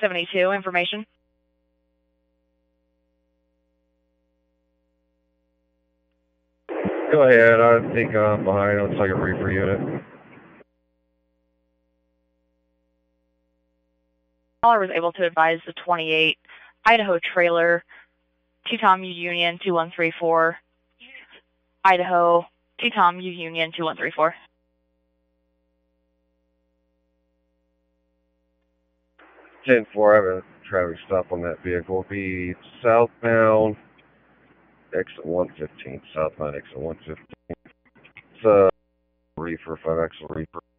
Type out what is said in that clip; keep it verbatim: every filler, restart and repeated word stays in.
seventy-two, information. Go ahead, I think I'm behind on second reefer unit. Caller was able to advise the twenty-eight Idaho trailer, T-Tom U Union two one three four, Idaho, T-Tom U Union two one three four. ten four, I have a traffic stop on that vehicle. It'll be southbound, exit one fifteen, southbound exit one fifteen. It's a reefer, five axle reefer.